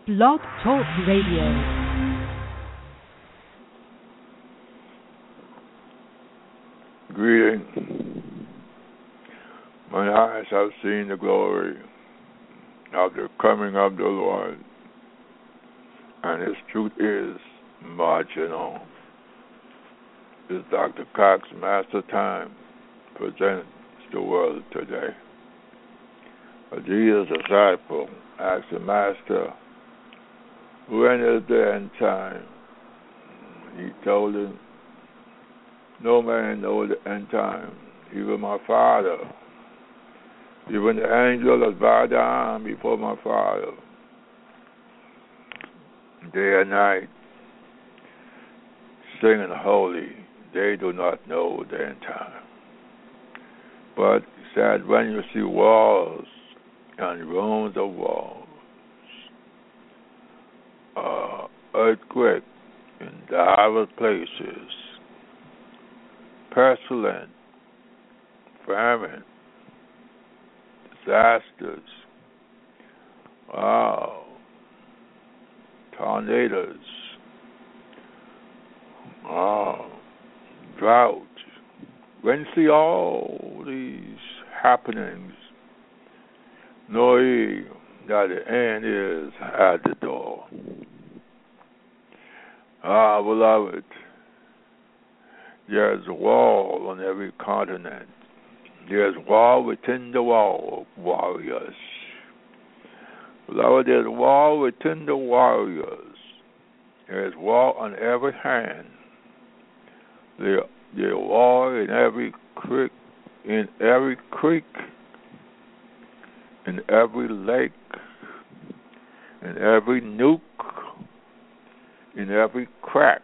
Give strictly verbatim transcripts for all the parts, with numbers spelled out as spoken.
Blog Talk Radio. Greeting. My eyes have seen the glory of the coming of the Lord, and His truth is marching on. This Doctor Cox Master Time presents the world today. A Jesus disciple asked the Master, when is the end time? He told him, no man knows the end time, even my Father. Even the angels bow down before my Father. Day and night, singing holy, they do not know the end time. But he said, when you see walls and ruins of walls, uh, earthquake in diverse places, pestilence, famine, disasters, wow, tornadoes, wow, drought. When you see all these happenings, know ye that the end is at the door. Ah, beloved, there's a wall on every continent. There's war within the wall, warriors. Beloved, there's war within the warriors. There's war on every hand. There, there's war in every creek, in every creek, in every lake, in every nook, in every crack.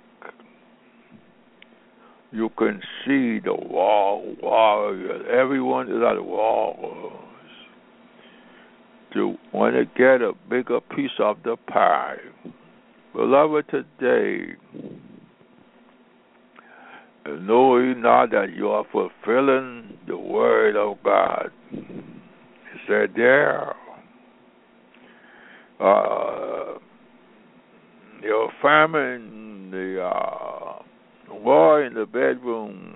You can see the wall warriors. Everyone is at the walls to want to get a bigger piece of the pie. Beloved, today, know ye not that you are fulfilling the word of God? He said there, uh, your famine, the uh, war in the bedroom,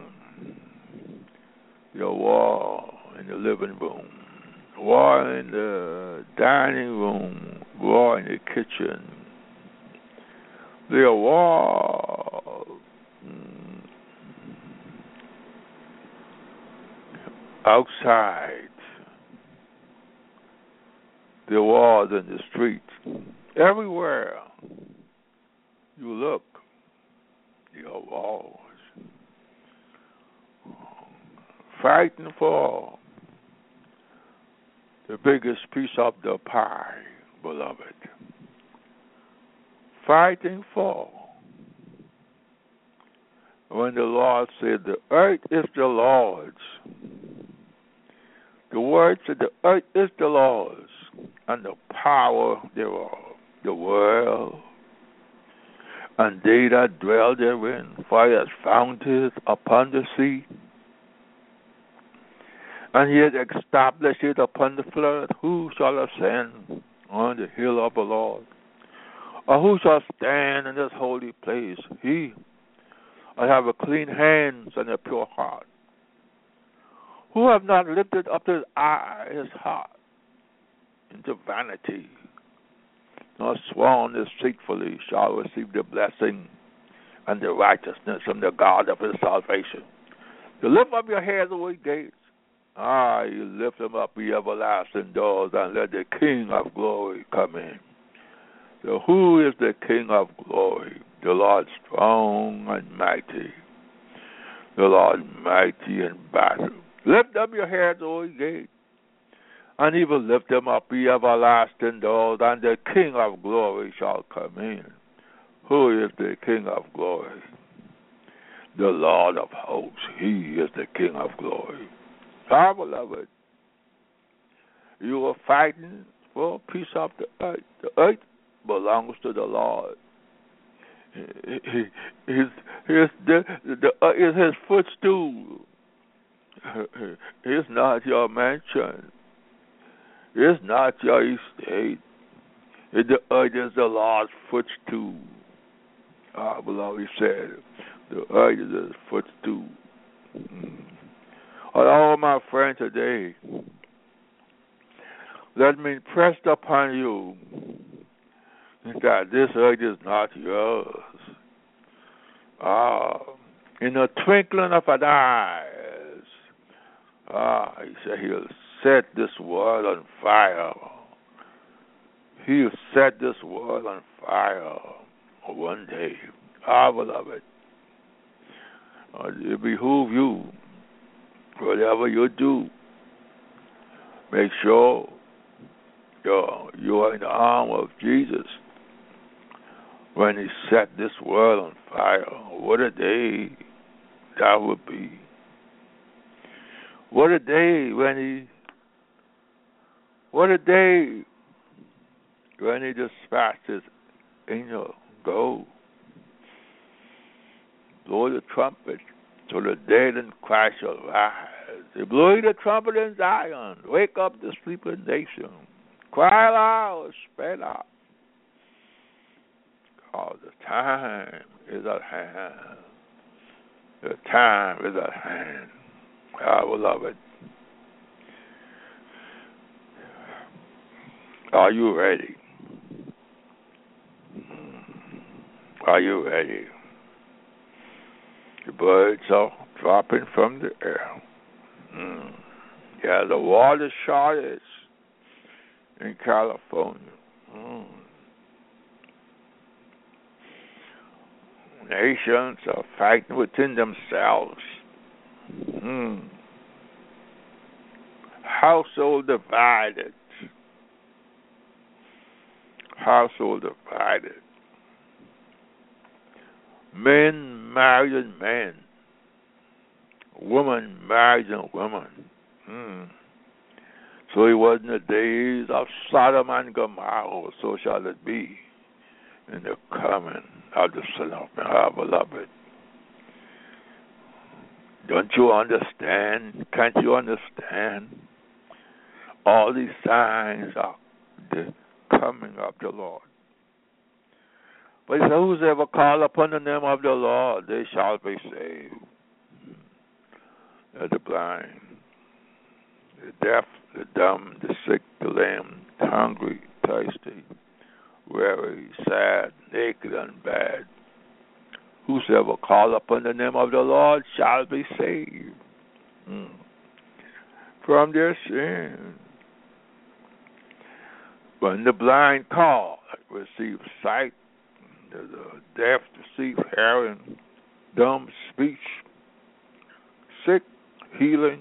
your war in the living room, war in the dining room, war in the kitchen, the war mm, outside, the wars in the street, everywhere you look. Your walls, fighting for the biggest piece of the pie, beloved. Fighting for. When the Lord said, the earth is the Lord's, the word said, the earth is the Lord's, and the power thereof, the world, and they that dwell therein, for he has founded upon the sea, and he has established it upon the flood. Who shall ascend on the hill of the Lord? Or who shall stand in this holy place? He that have a clean hands and a pure heart, who have not lifted up his eye, his heart, into vanity, nor sworn deceitfully, shall receive the blessing and the righteousness from the God of his salvation. You lift up your heads, O ye gates. Ah, you lift them up, ye everlasting doors, and let the King of glory come in. So who is the King of glory? The Lord strong and mighty. The Lord mighty in battle. Lift up your heads, O ye gates, and he will lift them up, ye everlasting doors, and the King of glory shall come in. Who is the King of glory? The Lord of hosts. He is the King of glory. Our beloved, you are fighting for a piece of the earth. The earth belongs to the Lord. His, his, the, the, uh, is his footstool. It's not your mansion. It's not your estate. The earth is the Lord's footstool. Our beloved said, the earth is his footstool. Mm. All my friends today, let me press upon you that this earth is not yours. Ah, in the twinkling of an eye, ah, he said he'll set this world on fire. He'll set this world on fire one day. Ah, beloved, uh, it behooves you, whatever you do, make sure you're, you're in the arm of Jesus when he set this world on fire. What a day that would be. What a day when he, what a day when he dispatched his angel, go, blow the trumpet, so the dead in Christ shall rise. They blow the trumpet in Zion, wake up the sleeping nation, cry aloud, spread out. Because the time is at hand. The time is at hand. I will love it. Are you ready? Are you ready? The birds are dropping from the air. Mm. Yeah, the water shortage in California. Mm. Nations are fighting within themselves. Mm. Household divided. Household divided. Men marrying men. Women marrying women. Mm. So it was in the days of Sodom and Gomorrah, so shall it be in the coming of the Son of Man, our beloved. Don't you understand? Can't you understand? All these signs are the coming of the Lord. But whosoever call upon the name of the Lord, they shall be saved. The blind, the deaf, the dumb, the sick, the lame, the hungry, thirsty, weary, sad, naked, and bad. Whosoever call upon the name of the Lord shall be saved mm. from their sins. When the blind call, receive sight, the deaf receive hearing, dumb speech, sick healing,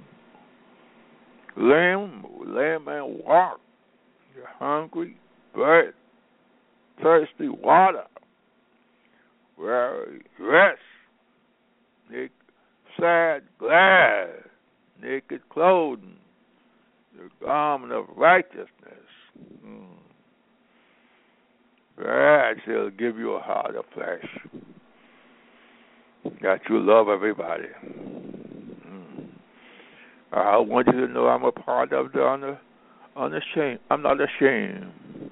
lame, lame and walk, you're hungry, bread, thirsty water, weary, rest, naked, sad, glad, naked clothing, the garment of righteousness. Mm. That shall give you a heart of flesh, that you love everybody. Mm. I want you to know I'm a part of the un- unashamed. I'm not ashamed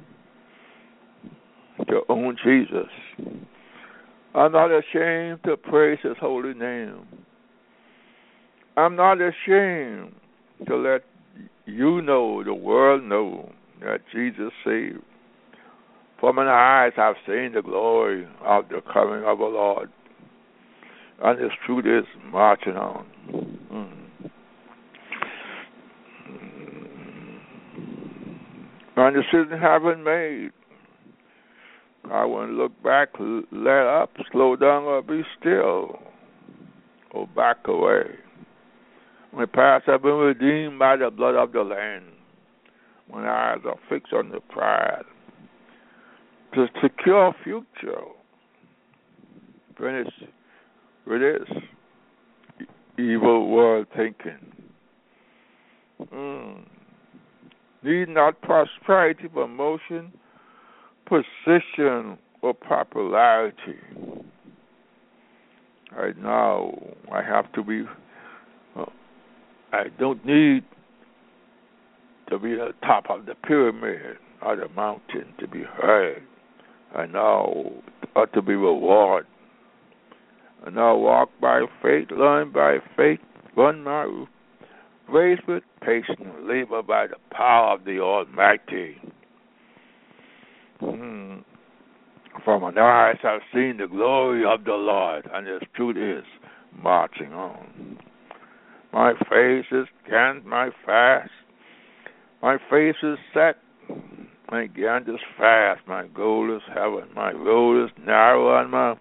to own Jesus. I'm not ashamed to praise his holy name. I'm not ashamed to let you know, the world know, that Jesus saved. For mine eyes have seen the glory of the coming of the Lord, and his truth is marching on. Mm. And the decision have been made. I won't look back, let up, slow down, or be still, or back away. My past have been redeemed by the blood of the Lamb. My eyes are fixed on the prize. To secure a future, finish with this evil world thinking. Mm. Need not prosperity, promotion, position, or popularity. Right now, I have to be, uh, I don't need to be at the top of the pyramid. of the mountain to be heard, and now ought to be rewarded. And now walk by faith, learn by faith, run my race with patience, labor by the power of the Almighty. Hmm. For my eyes have seen the glory of the Lord, and His truth is marching on. My face is cast, my fast. My face is set. My hand is fast. My goal is heaven. My road is narrow, and my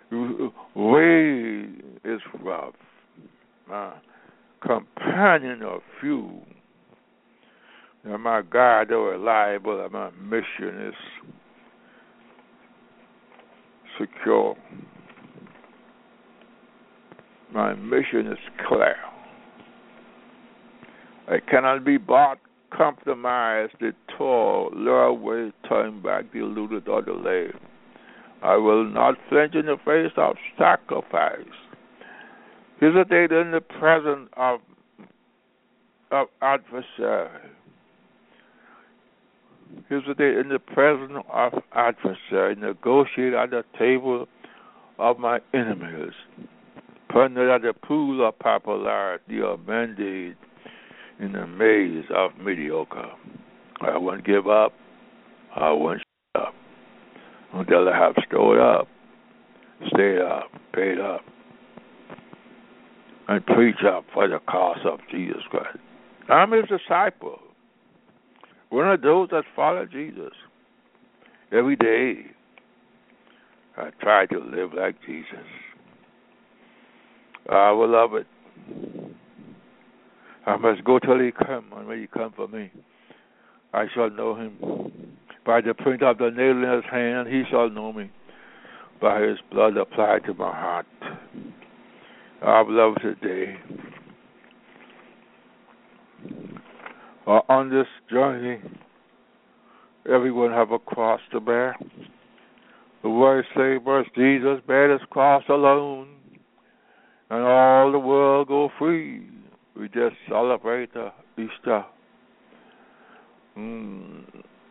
way is rough. My companion are few. And my God are reliable, and my mission is secure. My mission is clear. I cannot be bought, compromised, detoured, lure away, turned back, deluded, or delayed. I will not flinch in the face of sacrifice. Hesitate in the presence of, of adversary. Hesitate in the presence of adversary. Negotiate at the table of my enemies. Plundered at the pool of popularity, or mandate in the maze of mediocre. I won't give up. I won't shut up until I have stored up, stayed up, paid up, and preach up for the cause of Jesus Christ. I'm His disciple. One of those that follow Jesus. Every day, I try to live like Jesus. I will love it. I must go till He come, and when He come for me, I shall know Him. By the print of the nail in His hand, He shall know me. By His blood applied to my heart. I love today. Uh, on this journey, everyone have a cross to bear. The word says, Jesus bare His cross alone, and all the world go free. We just celebrate uh, Easter. Mm.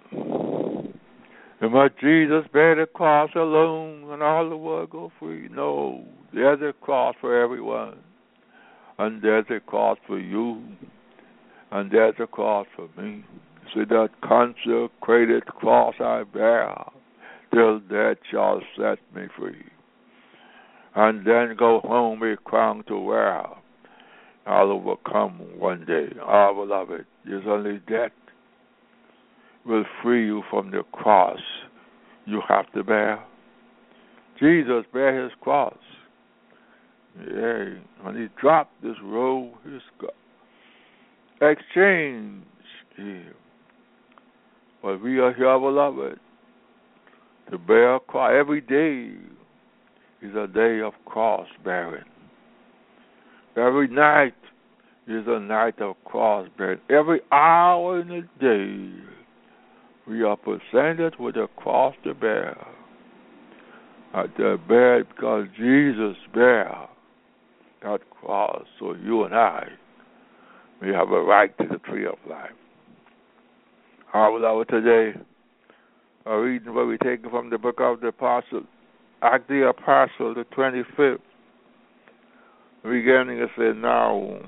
And but Jesus bare the cross alone, and all the world go free. No, there's a cross for everyone, and there's a cross for you, and there's a cross for me. See that consecrated cross I bear, till death shall set me free. And then go home a crown to wear. I'll overcome one day. Our beloved, there's only death will free you from the cross you have to bear. Jesus bare His cross. Yeah, and He dropped this robe, His exchange here. But we are here, beloved, to bear a cross. Every day is a day of cross bearing. Every night is a night of cross bearing. Every hour in the day we are presented with a cross to bear. At the bear because Jesus bare that cross, so you and I, we have a right to the tree of life. Our beloved today, a reading where we take from the book of the Apostle, Act the Apostle, the twenty-fifth, beginning to say, now,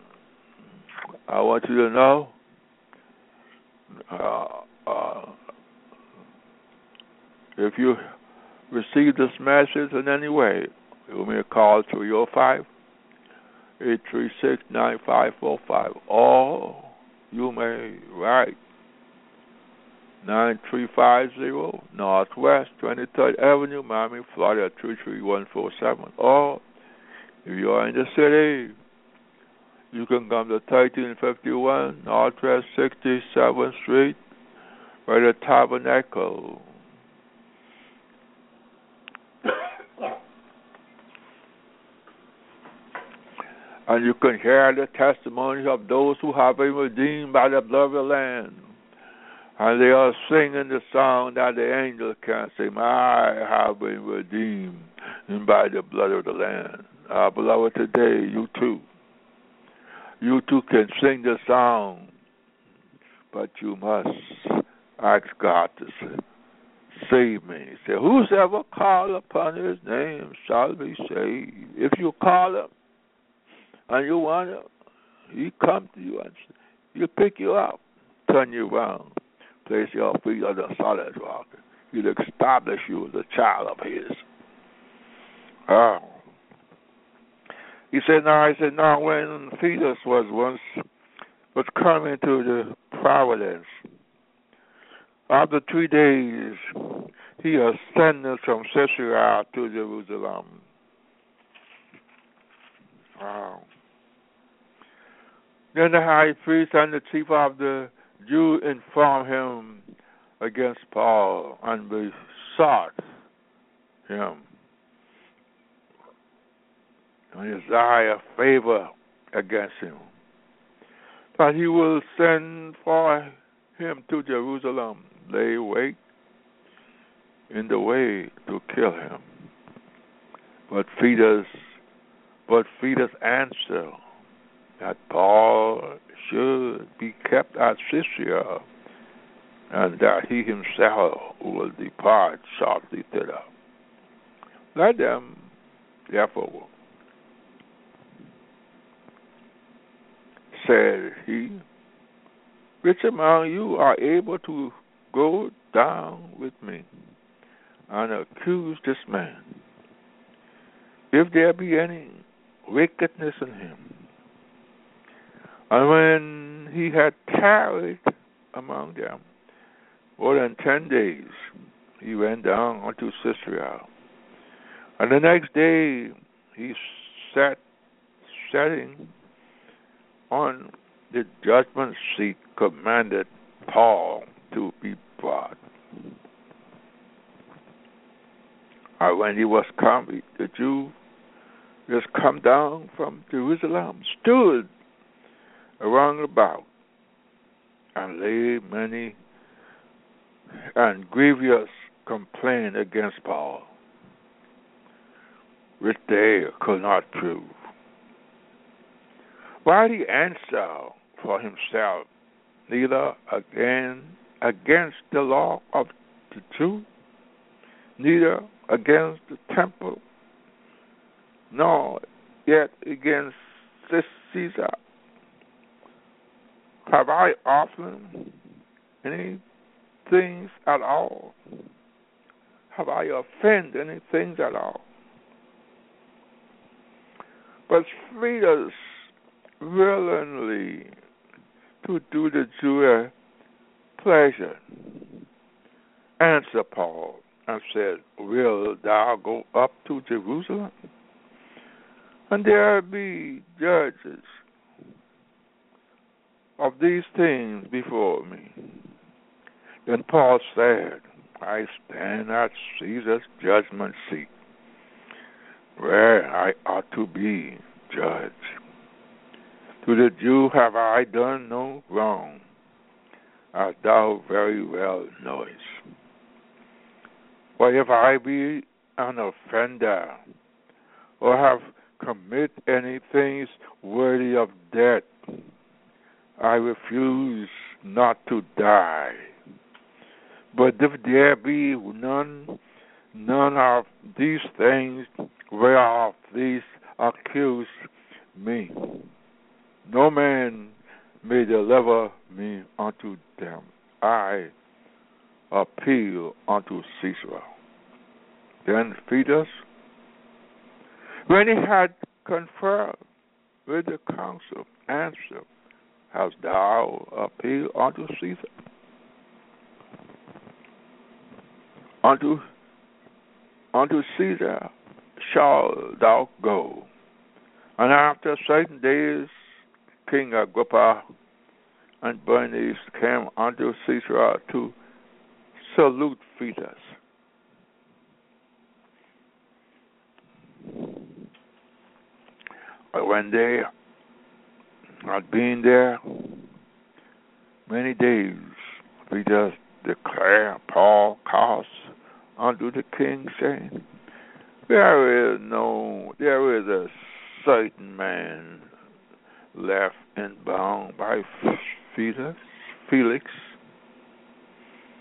I want you to know, uh, uh, if you receive this message in any way, you may call three oh five, eight three six, nine five four five, or you may write nine three five zero Northwest twenty-third Avenue, Miami, Florida two three one four seven. Or if you are in the city, you can come to thirteen fifty-one Northwest sixty-seventh Street, by the Tabernacle. And you can hear the testimonies of those who have been redeemed by the blood of the Lamb. And they are singing the song that the angels can sing. I have been redeemed by the blood of the Lamb. Our beloved, today, you too. You too can sing the song, but you must asked God to save, save me. He said, whosoever call upon his name shall be saved. If you call him and you want him, he come to you and he'll pick you up, turn you around, place your feet on the solid rock. He'll establish you as a child of his. Oh. He said, now, I said, now when Fetus was once, was coming to the providence, after three days, he ascended from Caesarea to Jerusalem. Wow. Then the high priest and the chief of the Jews informed him against Paul and besought him and desire favor against him, that he will send for him to Jerusalem, lay wait in the way to kill him. But Fetus, but Fetus answered that Paul should be kept at Caesarea, and that he himself will depart shortly thither. Let them, therefore, said he, which among you are able to go down with me and accuse this man, if there be any wickedness in him? And when he had tarried among them more than ten days, he went down unto Caesarea. And the next day he sat setting on the judgment seat, commanded Paul to be brought. And when he was come, the Jew just come down from Jerusalem, stood around about, and laid many and grievous complaint against Paul, which they could not prove. While he answered for himself, neither again against the law of the Jews, neither against the temple, nor yet against Caesar, have I often any things at all? Have I offended any things at all? But Fetus willingly to do the Jewish pleasure answered Paul and said, will thou go up to Jerusalem? And there be judges of these things before me. Then Paul said, I stand at Caesar's judgment seat, where I ought to be judged. To the Jew have I done no wrong, as thou very well knowest. For if I be an offender, or have committed any things worthy of death, I refuse not to die. But if there be none, none of these things whereof these accuse me, no man may deliver me unto them. I appeal unto Caesar. Then Fetus, when he had conferred with the council, answered, hast thou appealed unto Caesar? Unto, unto Caesar shalt thou go. And after certain days, King Agrippa and Bernice came unto Caesarea to salute Fetus. But when they had been there many days, Fetus declared Paul cause unto the king, saying, There is no, there is a certain man left and bound by Fetus, Felix,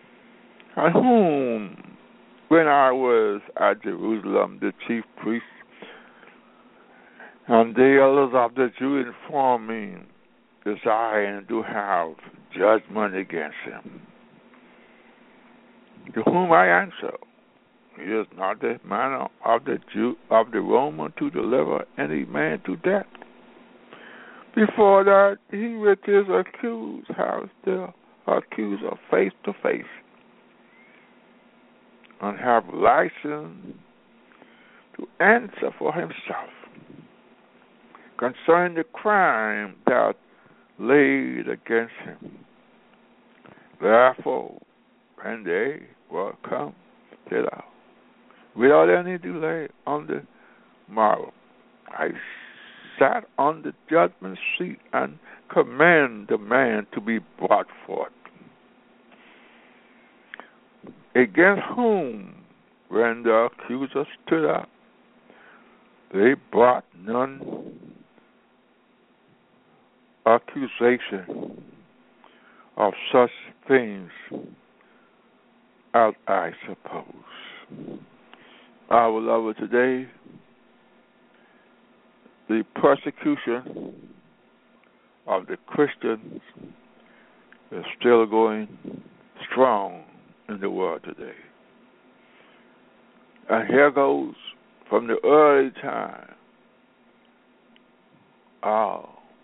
And whom, when I was at Jerusalem, the chief priests and the elders of the Jews informed me, desiring to have judgment against him. To whom I answer, it is not the manner of the Jew of the Roman to deliver any man to death. Before that, he with his accused has the accuser face to face, and have license to answer for himself concerning the crime that laid against him. Therefore, when they were come thither, without any delay on the morrow, I sat on the judgment seat and command the man to be brought forth, against whom, when the accuser stood up, they brought none accusation of such things as I suppose. Our beloved, today, the persecution of the Christians is still going strong in the world today. And here goes from the early time. Oh,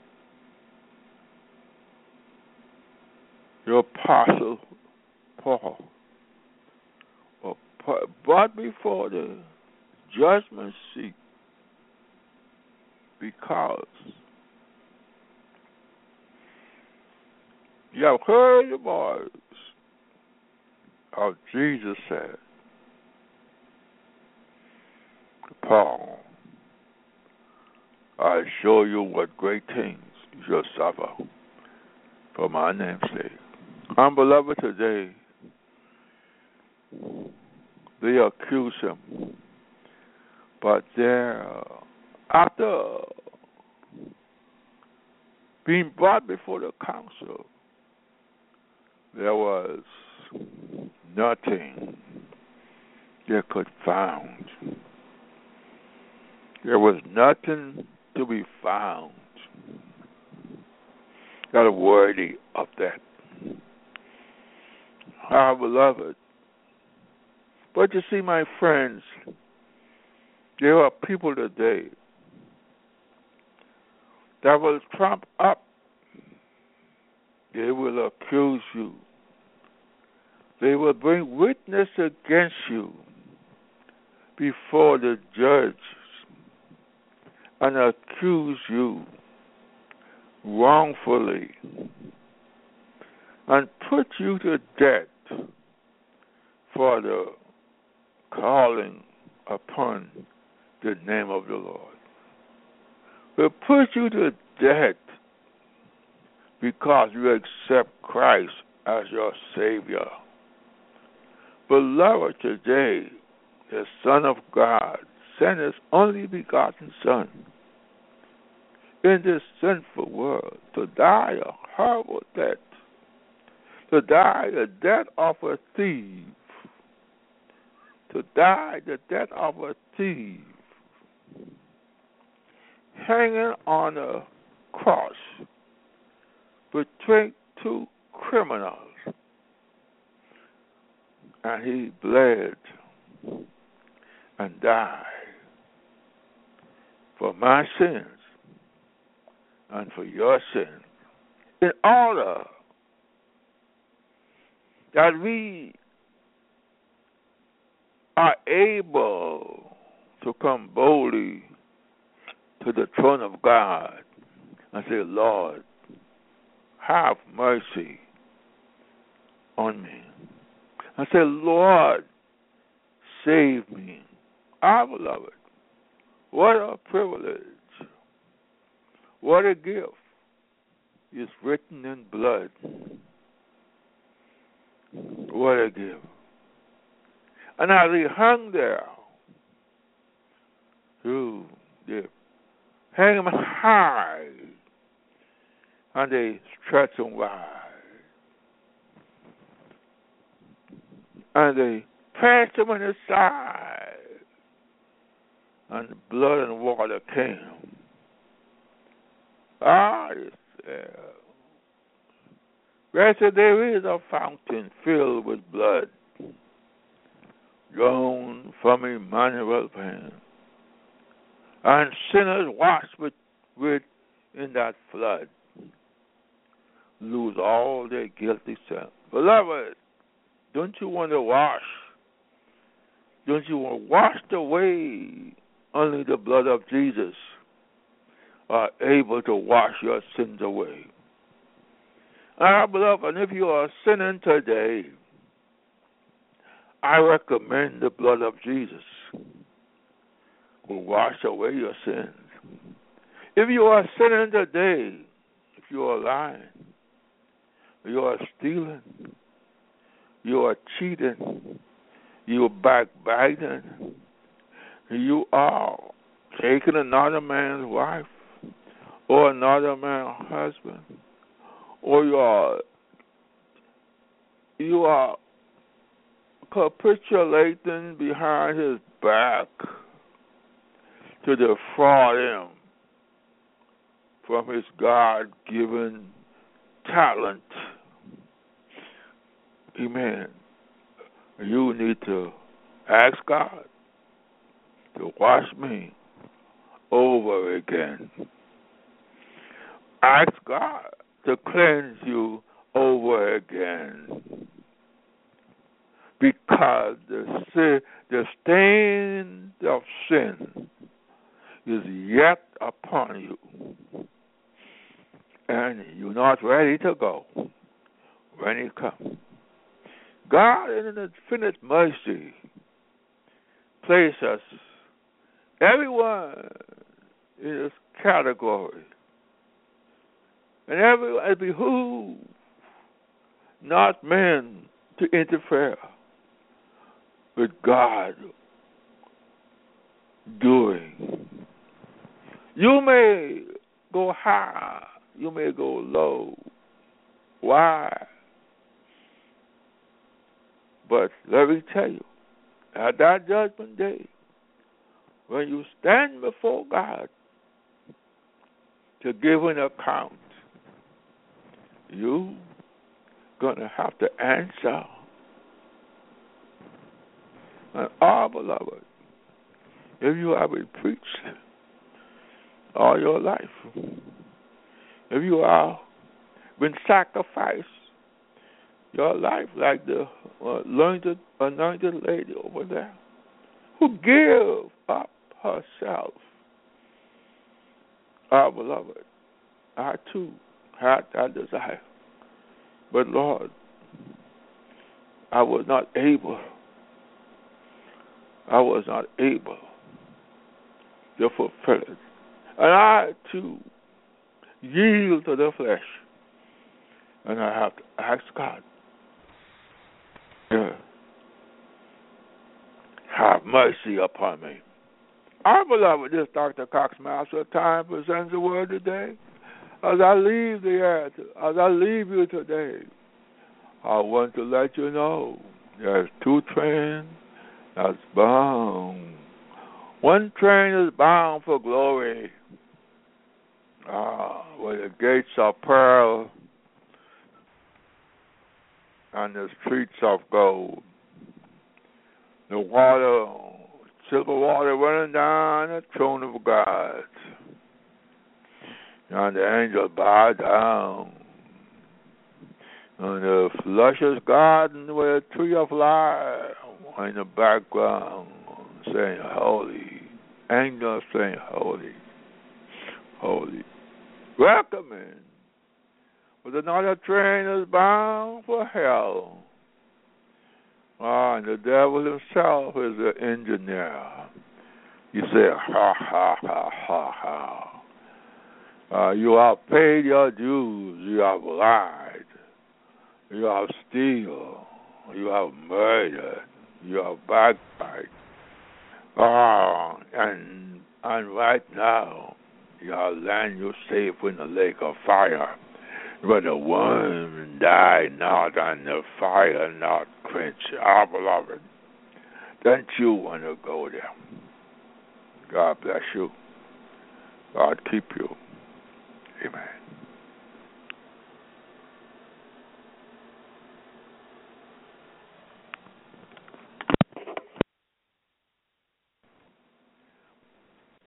your apostle Paul was brought before the judgment seat because you have heard the voice of Jesus said, Paul, I show you what great things you shall suffer for my name's sake. And beloved, today, they accuse him, but there, after being brought before the council, there was nothing they could found. There was nothing to be found that are worthy of that. Our beloved. But you see, my friends, there are people today that will trump up. They will accuse you. They will bring witness against you before the judge and accuse you wrongfully and put you to death for the calling upon the name of the Lord. Will put you to death because you accept Christ as your Savior. Beloved, today, the Son of God sent His only begotten Son in this sinful world to die a horrible death, to die the death of a thief, to die the death of a thief, hanging on a cross between two criminals. And He bled and died for my sins and for your sins, in order that we are able to come boldly to the throne of God and say, Lord, have mercy on me. And say, Lord, save me. Our beloved, what a privilege. What a gift is written in blood. What a gift. And as He hung there, who they hang Him high, and they stretch Him wide. and they passed him in the side, and the blood and water came. Ah, yes, uh, where said there is a fountain filled with blood, drawn from Emmanuel's hand, and sinners washed with, with in that flood lose all their guilty sin. Beloved, don't you want to wash? Don't you want washed away? Only the blood of Jesus are able to wash your sins away. Ah, beloved, and if you are sinning today, I recommend the blood of Jesus will wash away your sins. If you are sinning today, if you are lying, you are stealing, you are cheating, you are backbiting, you are taking another man's wife or another man's husband, or you are you are capitulating behind his back to defraud him from his God-given talent. Amen. You need to ask God to wash me over again. Ask God to cleanse you over again. Because the sin, the stain of sin is yet upon you. And you're not ready to go when it comes. God, in His infinite mercy, places us, everyone in this category. And everyone, it behooves not men to interfere with God doing. You may go high, you may go low. Why? But let me tell you, at that judgment day, when you stand before God to give an account, you're going to have to answer. And all, beloved, if you have been preached all your life, if you have been sacrificed your life like the uh, anointed, anointed lady over there, who gave up herself, our beloved, I too had that desire. But Lord, I was not able. I was not able to fulfill it. And I too yield to the flesh. And I have to ask God to have mercy upon me. Our beloved, this Doctor Cox Master Time presents the word today. As I leave the earth, as I leave you today, I want to let you know there's two trains that's bound. One train is bound for glory, ah, where the gates are pearl and the streets of gold. The water, silver water running down the throne of God. And the angels bow down. And the luscious garden with a tree of life in the background saying holy. Angels saying holy. Holy. Welcome in. But another train is bound for hell. Ah, and the devil himself is the engineer. You say, ha, ha, ha, ha, ha. Uh, you have paid your dues. You have lied. You have stolen. You have murdered. You have backbite. Oh, and and right now, you have land you safe in the lake of fire, where the worm die not and the fire not quench our beloved. Don't you want to go there? God bless you. God keep you. Amen.